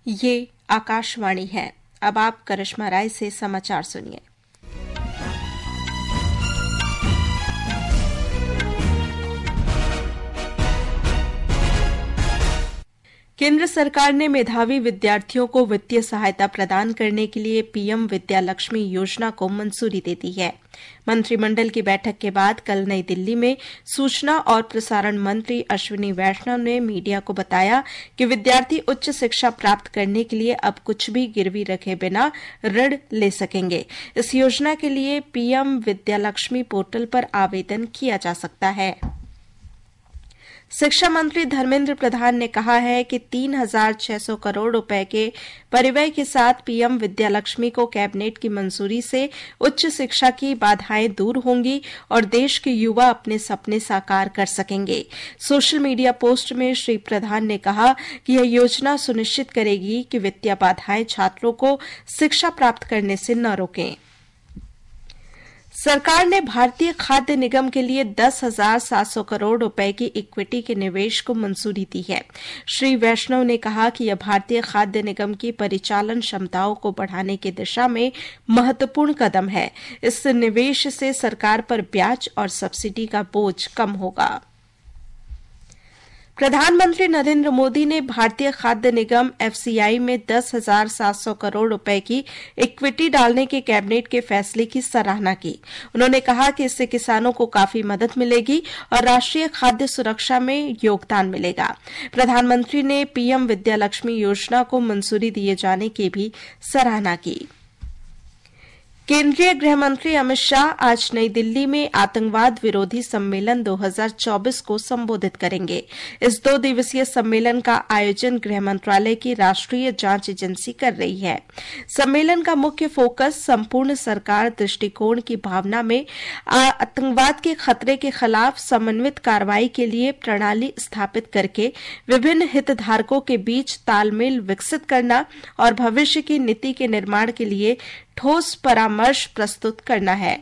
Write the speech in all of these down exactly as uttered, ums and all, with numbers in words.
ये आकाशवाणी है। अब आप करिश्मा राय से समाचार सुनिए। केंद्र सरकार ने मेधावी विद्यार्थियों को वित्तीय सहायता प्रदान करने के लिए पीएम विद्या लक्ष्मी योजना को मंजूरी दे दी है। मंत्रिमंडल की बैठक के बाद कल नई दिल्ली में सूचना और प्रसारण मंत्री अश्विनी वैष्णव ने मीडिया को बताया कि विद्यार्थी उच्च शिक्षा प्राप्त करने के लिए अब कुछ भी गिरवी रखे बिना ऋण ले सकेंगे। इस योजना के लिए पीएम विद्या लक्ष्मी पोर्टल पर आवेदन किया जा सकता है। शिक्षा मंत्री धर्मेंद्र प्रधान ने कहा है कि तीन हजार छह सौ करोड़ रुपए के परिव्यय के साथ पीएम विद्या लक्ष्मी को कैबिनेट की मंजूरी से उच्च शिक्षा की बाधाएं दूर होंगी और देश के युवा अपने सपने साकार कर सकेंगे। सोशल मीडिया पोस्ट में श्री प्रधान ने कहा कि यह योजना सुनिश्चित करेगी कि वित्तीय बाधाएं छात्रों को शिक्षा प्राप्त करने से न रोकें। सरकार ने भारतीय खाद्य निगम के लिए दस हजार सात सौ करोड़ रुपए की इक्विटी के निवेश को मंजूरी दी है। श्री वैष्णव ने कहा कि यह भारतीय खाद्य निगम की परिचालन क्षमताओं को बढ़ाने की दिशा में महत्वपूर्ण कदम है। इस निवेश से सरकार पर ब्याज और सब्सिडी का बोझ कम होगा। प्रधानमंत्री नरेंद्र मोदी ने भारतीय खाद्य निगम एफसीआई में दस हजार सात सौ करोड़ रुपए की इक्विटी डालने के कैबिनेट के फैसले की सराहना की। उन्होंने कहा कि इससे किसानों को काफी मदद मिलेगी और राष्ट्रीय खाद्य सुरक्षा में योगदान मिलेगा। प्रधानमंत्री ने पीएम विद्या लक्ष्मी योजना को मंजूरी दिए जाने की भी सराहना की। केंद्रीय गृह मंत्री अमित शाह आज नई दिल्ली में आतंकवाद विरोधी सम्मेलन दो हजार चौबीस को संबोधित करेंगे। इस दो दिवसीय सम्मेलन का आयोजन गृह मंत्रालय की राष्ट्रीय जांच एजेंसी कर रही है। सम्मेलन का मुख्य फोकस संपूर्ण सरकार दृष्टिकोण की भावना में आतंकवाद के खतरे के खिलाफ समन्वित कार्रवाई के लिए प्रणाली स्थापित करके विभिन्न हितधारकों के बीच तालमेल विकसित करना और भविष्य की नीति के निर्माण के लिए ठोस परामर्श प्रस्तुत करना है।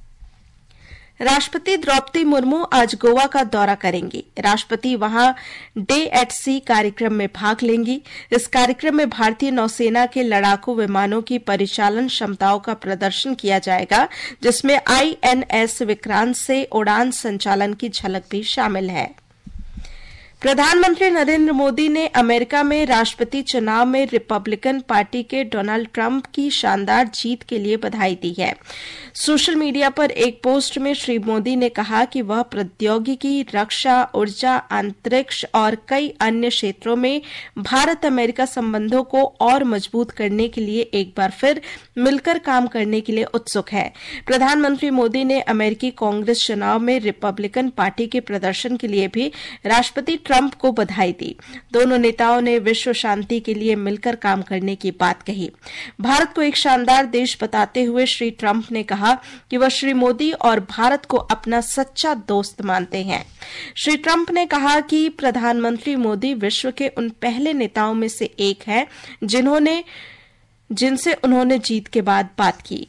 राष्ट्रपति द्रौपदी मुर्मू आज गोवा का दौरा करेंगी। राष्ट्रपति वहां डे एट सी कार्यक्रम में भाग लेंगी। इस कार्यक्रम में भारतीय नौसेना के लड़ाकू विमानों की परिचालन क्षमताओं का प्रदर्शन किया जाएगा, जिसमें आईएनएस विक्रांत से उड़ान संचालन की झलक भी शामिल है। प्रधानमंत्री नरेंद्र मोदी ने अमेरिका में राष्ट्रपति चुनाव में रिपब्लिकन पार्टी के डोनाल्ड ट्रंप की शानदार जीत के लिए बधाई दी है। सोशल मीडिया पर एक पोस्ट में श्री मोदी ने कहा कि वह प्रौद्योगिकी, रक्षा, ऊर्जा, अंतरिक्ष और कई अन्य क्षेत्रों में भारत अमेरिका संबंधों को और मजबूत करने के लिए एक बार फिर मिलकर काम करने के लिए उत्सुक है। प्रधानमंत्री मोदी ने अमेरिकी कांग्रेस चुनाव में रिपब्लिकन पार्टी के प्रदर्शन के लिए भी राष्ट्रपति ट्रंप को बधाई दी। दोनों नेताओं ने विश्व शांति के लिए मिलकर काम करने की बात कही। भारत को एक शानदार देश बताते हुए श्री ट्रंप ने कहा कि वह श्री मोदी और भारत को अपना सच्चा दोस्त मानते हैं। श्री ट्रंप ने कहा कि प्रधानमंत्री मोदी विश्व के उन पहले नेताओं में से एक हैं जिन्होंने जिनसे उन्होंने जीत के बाद बात की।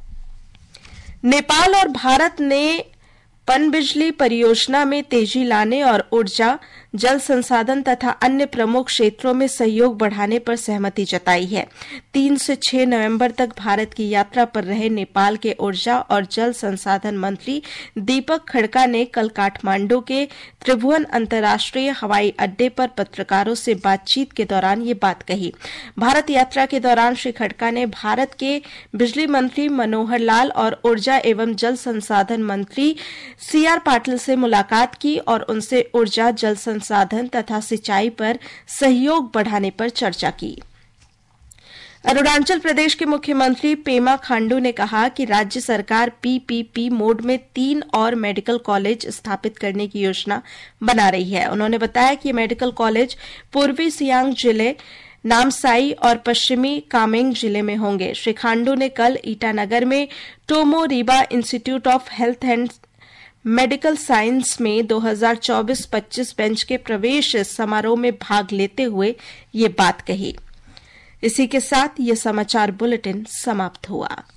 नेपाल और भारत ने पनबिजली परियोजना में तेजी लाने और ऊर्जा, जल संसाधन तथा अन्य प्रमुख क्षेत्रों में सहयोग बढ़ाने पर सहमति जताई है। तीन से छह नवंबर तक भारत की यात्रा पर रहे नेपाल के ऊर्जा और जल संसाधन मंत्री दीपक खड़का ने कल काठमांडू के त्रिभुवन अंतर्राष्ट्रीय हवाई अड्डे पर पत्रकारों से बातचीत के दौरान ये बात कही। भारत यात्रा के दौरान श्री खड़का ने भारत के बिजली मंत्री मनोहर लाल और ऊर्जा एवं जल संसाधन मंत्री सी आर पाटिल से मुलाकात की और उनसे ऊर्जा, जल संसाधन तथा सिंचाई पर सहयोग बढ़ाने पर चर्चा की। अरुणाचल प्रदेश के मुख्यमंत्री पेमा खांडू ने कहा कि राज्य सरकार पीपीपी मोड में तीन और मेडिकल कॉलेज स्थापित करने की योजना बना रही है। उन्होंने बताया कि मेडिकल कॉलेज पूर्वी सियांग जिले नामसाई और पश्चिमी कामेंग जिले में होंगे। श्री खांडू ने कल ईटानगर में Tomo Riba institute of health and medical science में दो हजार चौबीस पच्चीस बेंच के प्रवेश समारोह में भाग लेते हुए ये बात कही। इसी के साथ ये समाचार बुलेटिन समाप्त हुआ।